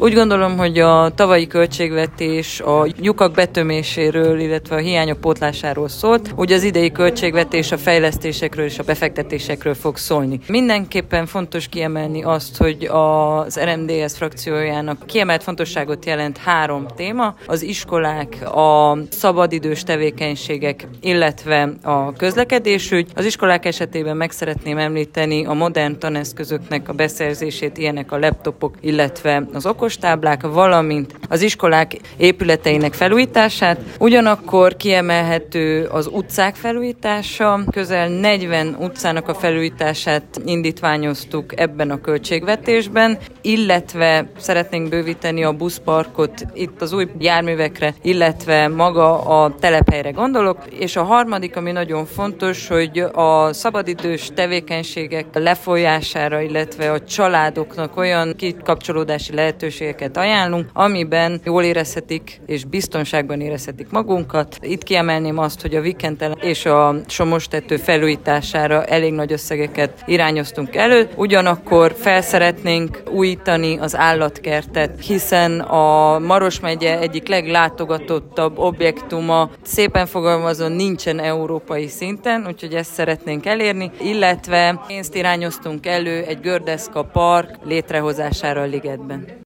Úgy gondolom, hogy a tavalyi költségvetés a lyukak betöméséről, illetve a hiányok pótlásáról szólt, úgy az idei költségvetés a fejlesztésekről és a befektetésekről fog szólni. Mindenképpen fontos kiemelni azt, hogy az RMDSZ frakciójának kiemelt fontosságot jelent 3 téma, az iskolák, a szabadidős tevékenységek, illetve a közlekedésügy. Az iskolák esetében meg szeretném említeni a modern taneszközöknek a beszerzését, ilyenek a laptopok, illetve az okostáblák, valamint az iskolák épületeinek felújítását. Ugyanakkor kiemelhető az utcák felújítása, közel 40 utcának a felújítását indítványoztuk ebben a költségvetésben, illetve szeretnénk bővíteni a buszparkot itt az új járművekre, illetve maga a telephelyre gondolok, és a harmadik, ami nagyon fontos, hogy a szabadidős tevékenységek lefolyására, illetve a családoknak olyan kikapcsolódási lehetőségeket ajánlunk, amiben jól érezhetik és biztonságban érezhetik magunkat. Itt kiemelném azt, hogy a Vikentelen és a Somostető felújítására elég nagy összegeket irányoztunk elő, ugyanakkor szeretnénk újítani az állatkertet, hiszen a Maros megye egyik leglátogatottabb objektuma, szépen fogalmazva, nincsen európai szinten, úgyhogy ezt szeretnénk elérni, illetve pénzt irányoztunk elő egy gördeszka park létrehozására a ligetben.